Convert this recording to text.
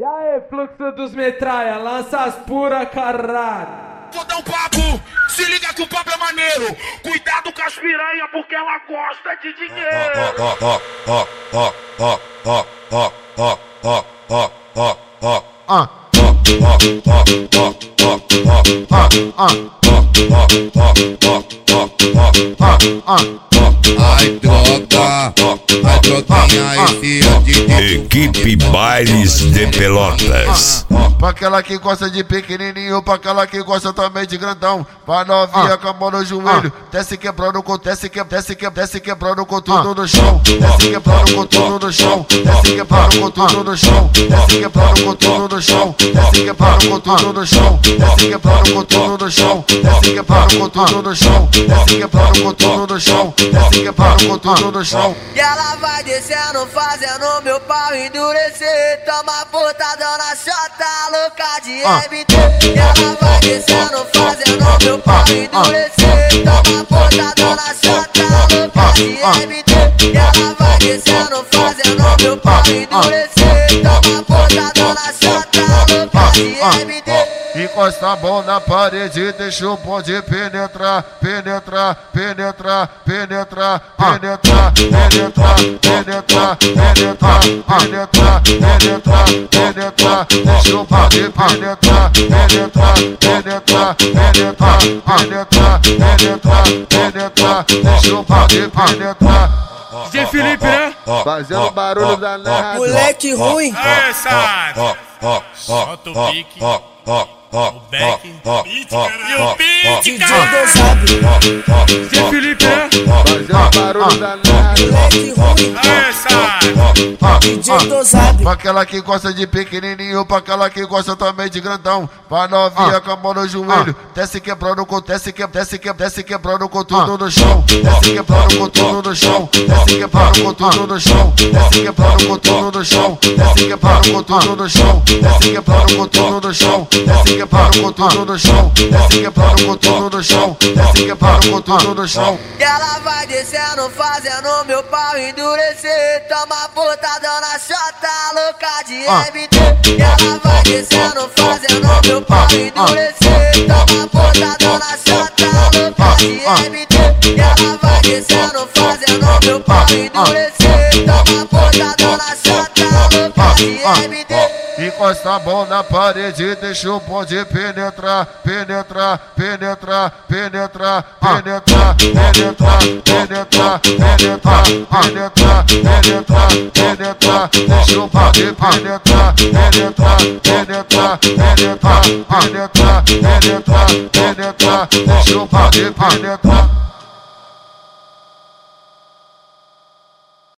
aí, fluxo dos metralha, lança as pura, caralho. Vou dar um papo, se liga que o papo é maneiro. Cuidado com as piranha porque ela gosta de dinheiro. Ai troquinha, esse é de Equipe Bailes de Pelotas. Pra aquela que gosta de pequenininho, pra aquela que gosta também de grandão. Pra novinha com a mão no joelho, desce quebrando com desce quebrando com tudo no chão. Desce quebrando com tudo no chão. Desce quebrando com tudo no chão. Desce quebrando com tudo no chão. Desce quebrando com tudo no chão. Desce quebrando com tudo no chão. Desce quebrando com tudo no chão. Desce quebrando com tudo no chão. Desce quebrando com tudo no chão. E ela vai descendo, fazendo meu pau endurecer. Toma botadão na chota, louca de MT. E ela vai descendo, fazendo meu pau endurecer. Toma botadão na chota, louca de MT. E ela vai descendo, fazendo meu pau endurecer. Toma botadão na chota, louca de MT. Encosta a mão na parede, deixa o bonde penetrar, penetrar, penetrar, penetrar, penetrar, penetrar, penetrar, penetrar, penetrar, penetrar, penetrar, deixa o bonde penetrar, penetrar, penetrar, penetrar, penetrar, penetrar, penetrar, deixa o bonde penetrar. DJ Felipe, né? Fazendo barulho danado. Moleque ruim. Aê, Sado. Solta o pique. O back. E o beat, cara. DJ Felipe, né? Fazendo barulho danado. Moleque ruim. Aê, Sado. DJ dosado. Pra aquela que gosta de pequenininho, pra aquela que gosta também de grandão. Pra novinha com a mão no joelho, desce quebrando com desce quebrando com tudo no chão. Desce quebrando com tudo no chão. Desce quebrando com tudo no chão. Desce quebrando com tudo no chão. Desce quebrando com tudo no chão. Desce quebrando com tudo no chão. Desce quebrando com tudo no chão. Desce quebrando com tudo no chão. Desce quebrando com tudo no chão. E ela vai descendo, fazendo meu pau endurecer. Toma botadão na chota, louca de MT. E ela vai descendo, fazendo meu pau endurecer. Toma botadão na chota, louca de MT. E ela vai descendo, fazendo meu pau endurecer. Toma botadão na chota, louca de MT. Encosta a mão na parede, deixa o bonde penetrar, penetrar, penetrar, penetrar, penetrar, penetrar, penetrar, penetrar, penetrar, penetrar, penetrar, deixa o bonde penetrar, penetrar, penetrar, penetrar, penetrar, penetrar, penetrar, deixa o bonde penetrar.